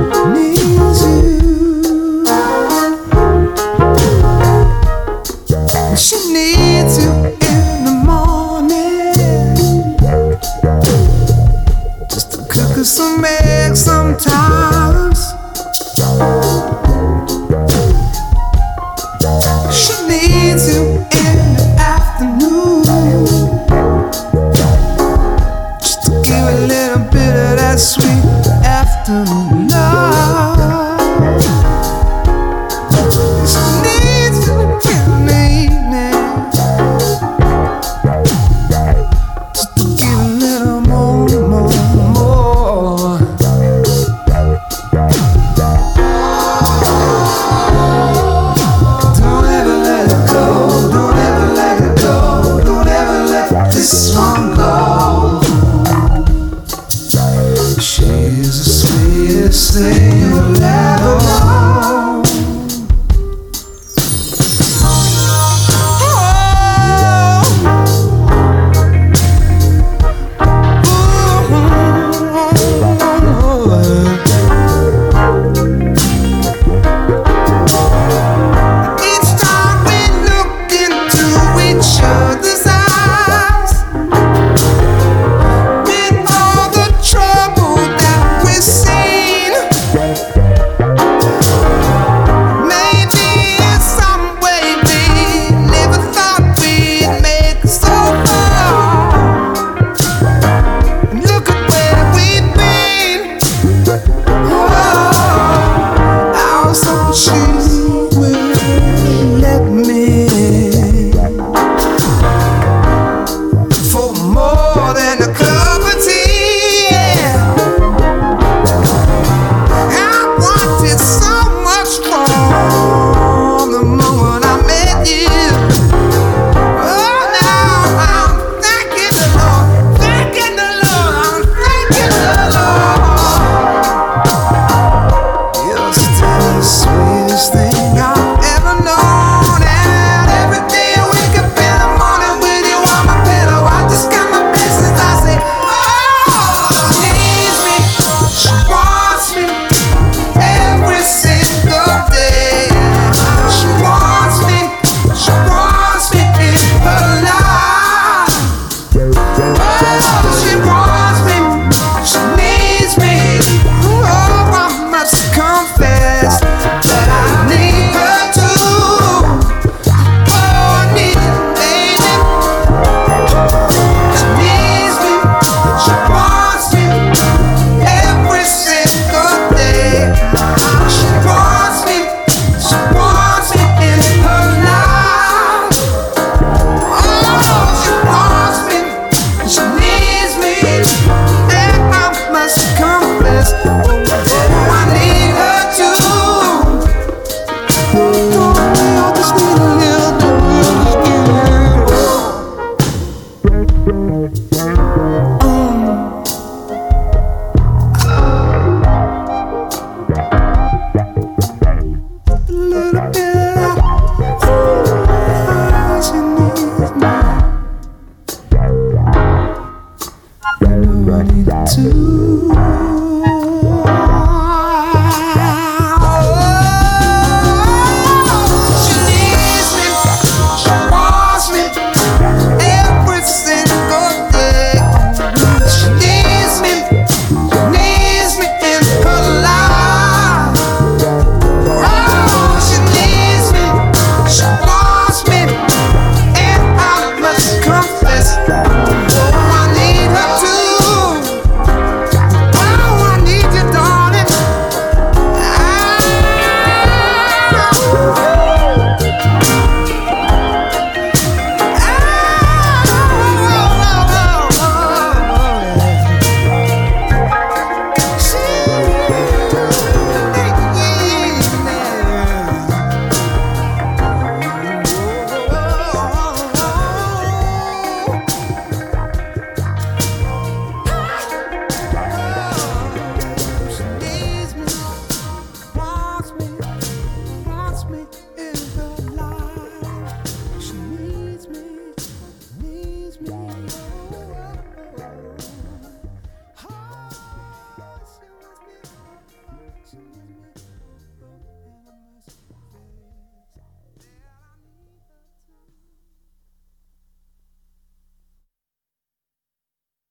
needs you. She needs you in the morning, just to cook her some eggs sometimes. She needs you in the afternoon, just to give a little bit of that sweet afternoon love. She needs you in the evening, just to give a little more. Don't ever let it go, don't ever let it go, don't ever let this one go. She's the sweetest thing you'll ever